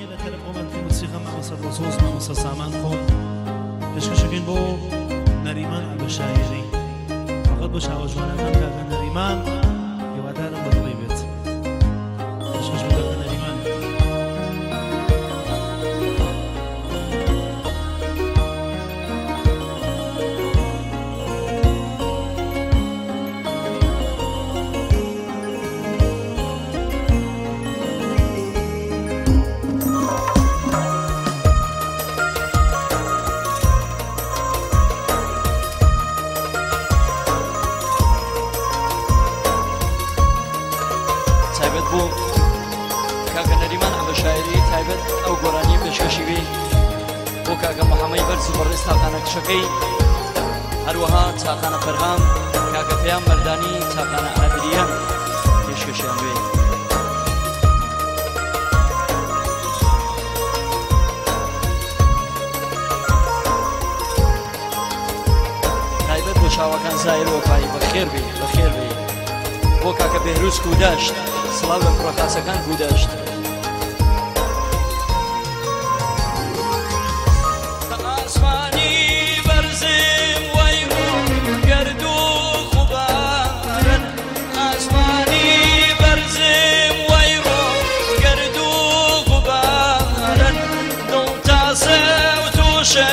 قومت موسیقى مامۆستا ڕۆژۆز مامۆستا سامان خۆم پێشکەشەکەین بۆ نەریمان ئەلبەشایری فقط بۆ چاوەژوانەکان کاکە نەریمان هیوادارم بەدڵی بێت پێشکەش بۆ کاکە نەریمان بۆ کاکە نەریمان ئەلبەشایری تایبەت ئەو گۆرانیە پێشکەشی وێ بۆ کاکە محەممەد بەرز و بەڕێز تاقانە کچەکەی هەروەها چاقانە فەرهام کاکە پەیام مەردانی چاقانە ئابریان پێشکەشیان وێ تایبەت بۆ چاوەکان زایر وەفایی بەخێر بێ بەخێر بێ بۆ کاکە بێهروز کوداشت سڵاو لە فڕۆکاسەکان کوداشت ئاسمانی بەرزم وەیڕۆ گەرد و خوبارن ئاسمانی بەرزم وەیڕۆ گەرد و خوبارن دڵ تاسە و تووشە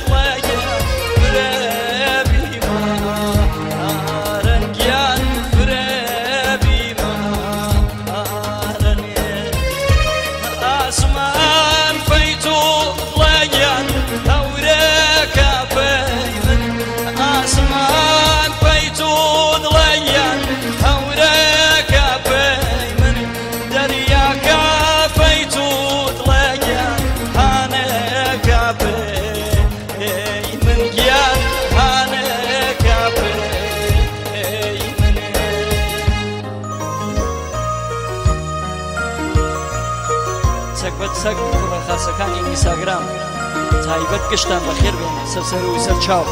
سەگ خاسەکانی ئینستاگرام تایبەت گشتان بەخێر بێن سەر و سەر چاو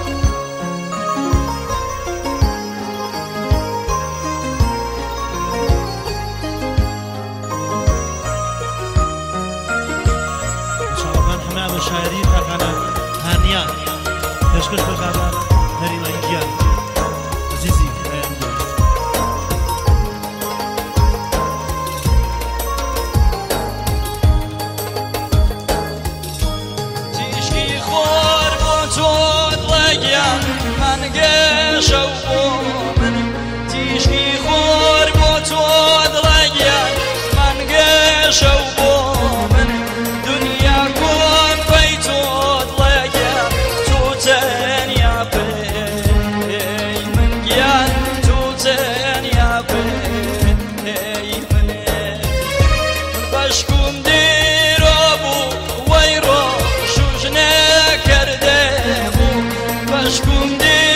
چاوەکان هەموو ئەلبەشایری تاقانە هانیان پێشکەش بە کاکە نەریمان گیان عەزیزی شەو بۆ من تیشکی خۆر بۆ تۆ دڵەگیان مانگەشە بۆ من دنیا کۆن پەی تۆ دڵەگیان تۆ تەنیا پێی من گیان تۆ تەنیا پێی من بەشکوم دیرۆ بوو وەیڕۆ شوژ نەکەردە بوو بەشکوم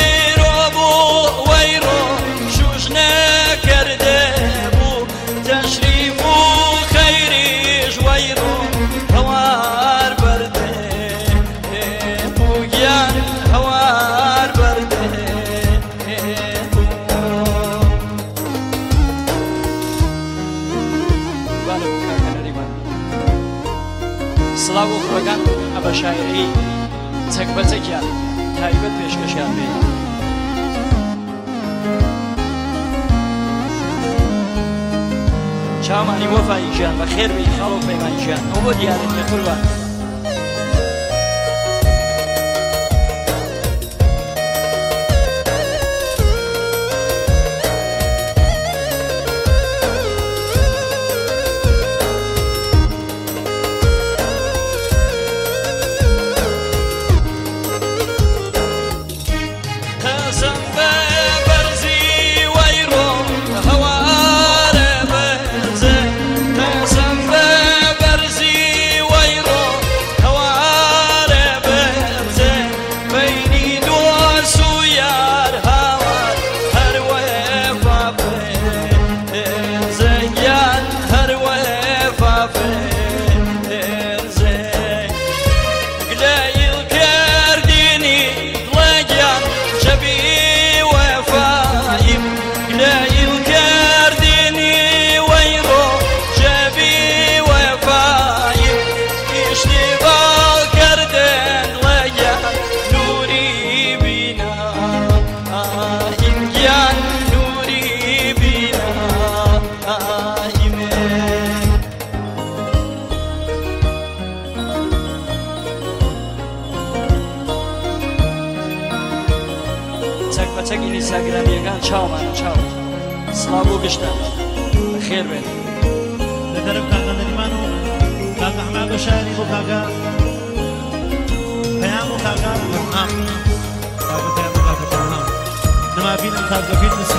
سڵاو و فڕۆکان ئەلبەشایری چەک بە چەکیان تایبەت پێشکەشیان بێ چاومانی وەفایی ژیان بەخێر بێ خاڵ و پەیمانی ژیان ئەو بۆ دیارەتیە قوربان هەوارە بەرزە چاگرانیەکان چاومانە چاو سڵاو بۆ گشتە خێر بێت لە تەرەف کاکە نەریمان و کاکە ئەحمەد بەشایری بۆ کاکە پەیام و کاکە بەرهام کاکە پەیام و کاکە بەرهام نەمابینم کاکە فیلم